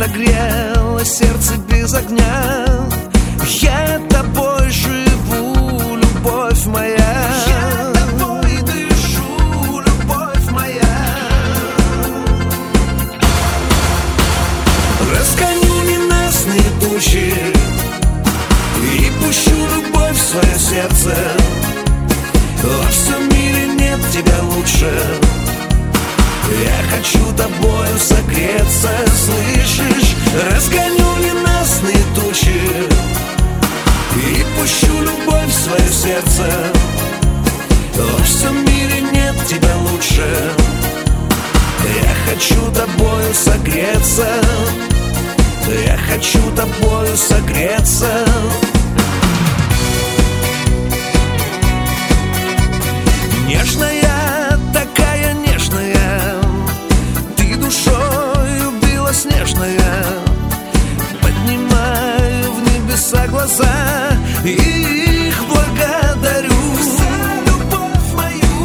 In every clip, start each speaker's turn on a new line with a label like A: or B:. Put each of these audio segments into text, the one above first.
A: согрело сердце без огня. Я тобой живу, любовь моя. Я тобой дышу, любовь моя. Разгоню ненастные тучи и пущу любовь в свое сердце. Во всем мире нет тебя лучше. Я хочу тобою согреться, слышишь? Разгоню ненастные тучи и пущу любовь в свое сердце. Во всем мире нет тебя лучше. Я хочу тобою согреться. Я хочу тобою согреться. Нежная, такая нежная, ты душою белоснежная. Поднимаю в небеса глаза и их благодарю за любовь мою.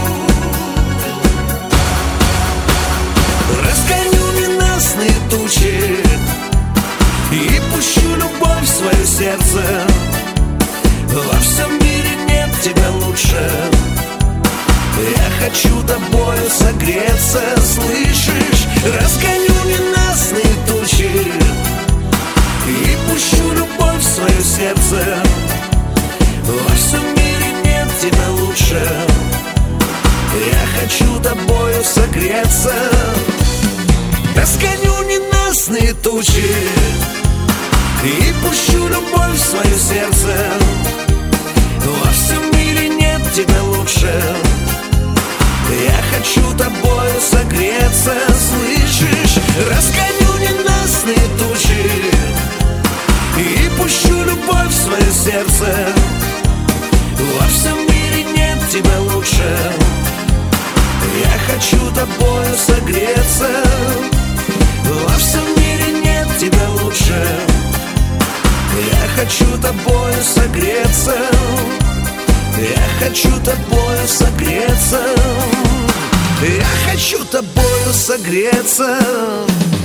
A: Разгоню ненастные тучи и пущу любовь в свое сердце. Во всем мире нет тебя лучше. Я хочу тобою согреться, слышишь? Разгоню ненастные тучи и пущу любовь в свое сердце. Во всем мире нет тебя лучше. Я хочу тобою согреться. Разгоню ненастные тучи и пущу любовь в свое сердце. Во всем мире нет тебя лучше. Я хочу тобою согреться, слышишь? Разгоню ненастные тучи и пущу любовь в свое сердце. Во всем мире нет тебя лучше. Я хочу тобою согреться. Во всем мире нет тебя лучше. Я хочу тобою согреться. Я хочу тобою согреться. Я хочу тобою согреться.